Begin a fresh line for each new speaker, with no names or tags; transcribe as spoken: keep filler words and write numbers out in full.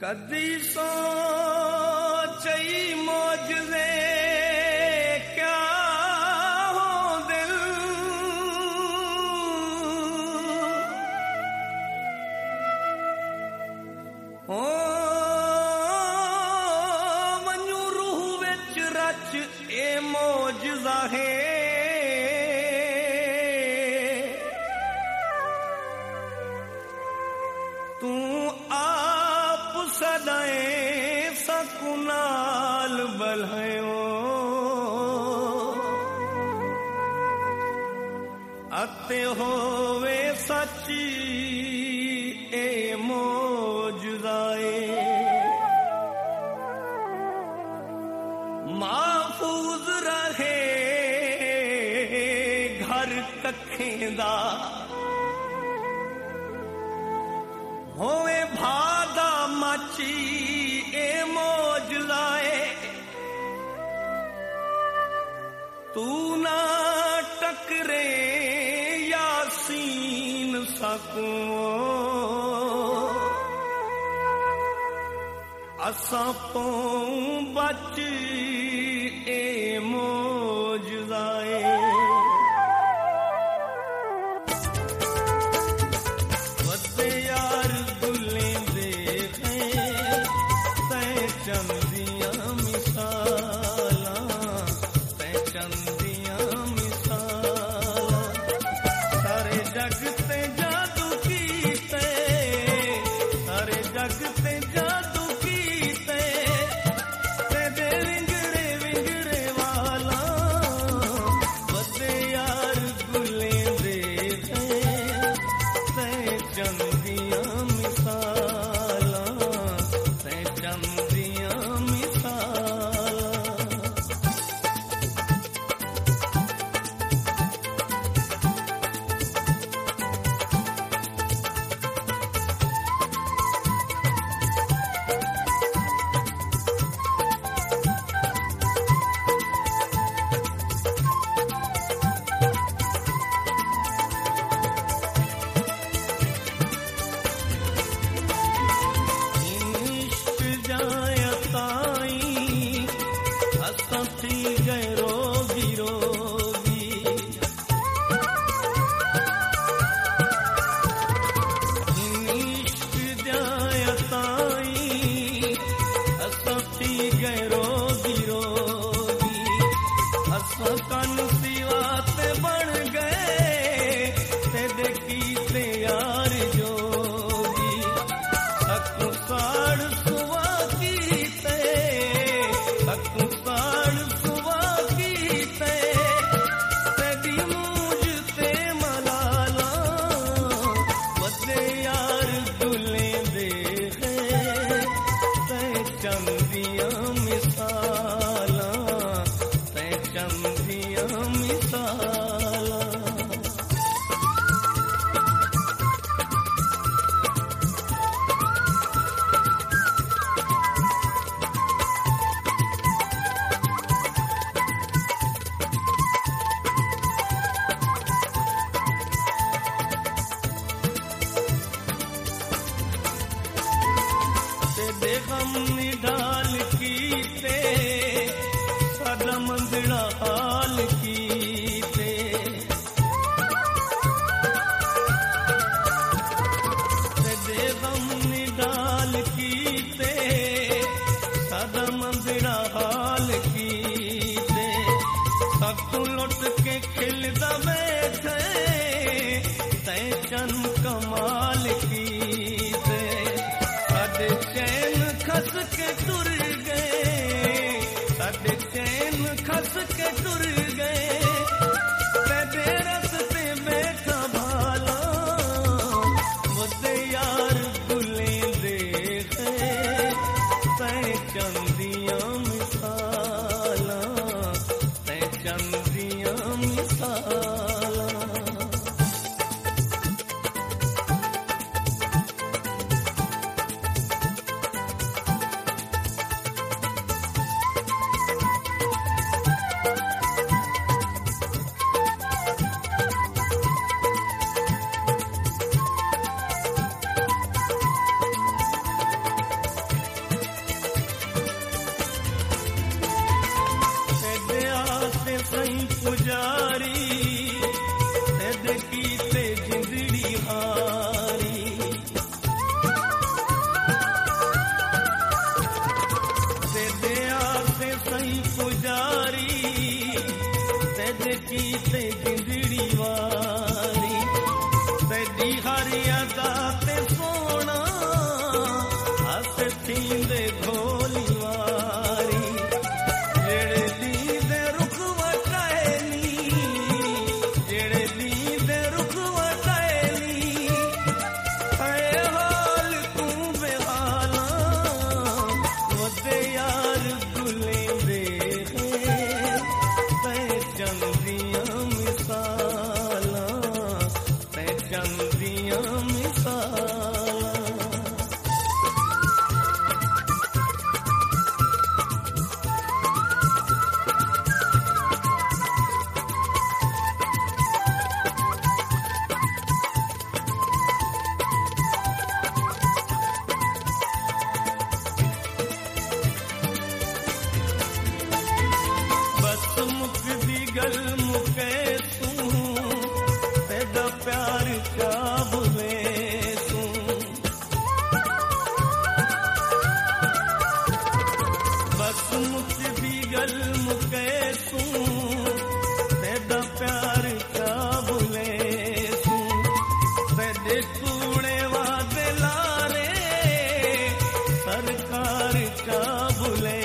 कदी सोचई मौजज़े क्या हो दिल हो वञू रूह विच रच ए मौजज़ा है तू आप सदाए सकुनाल बल्हयो अते होवे सच्ची ए मौजज़ाए महफूज रहे घर कखें दा होवे भादा माची ए मौजज़ाए तू ना टकरे यासीन सकूं असां पों बच ए मौजज़ाए पुजारी तेद कीते जिंदड़ी हारी तेदे आसे सही पुजारी तेद कीते जिंदड़ी वारी तेदी हरी अदा ते सोना हस थींदे घोली वारी जेड़े दी दे रुख वटाएनी जेड़े दी दे रुख वटाएनी है हाल तू बेहाला वदे यार गुले दे पहचान दिया मिसाला पहचान दिया मिसाला बस मुक दी गल मुके तू तेदा प्यार क्या भुले तू बस मुक दी गल मुके तू तेदा प्यार क्या भुले तू तेदे कूड़े वादे लारे सरकार क्या भुले